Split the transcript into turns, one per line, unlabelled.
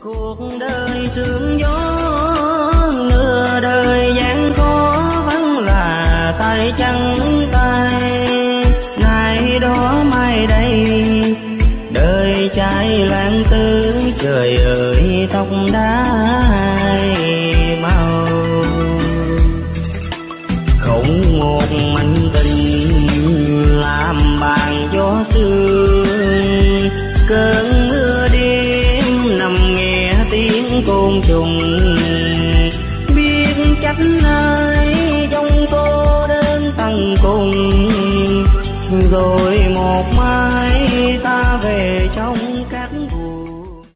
Cuộc đời sương gió nửa đời gian khó vẫn là tay trắng tay, nay đó mai đây đời trai lãng tử, trời ơi tóc đã màu. Không một mảnh tình làm bàn gió sương, cơn mưa đêm nằm nghe tiếng côn trùng, biết trách ai trong cô đơn tận cùng, rồi một mai ta về trong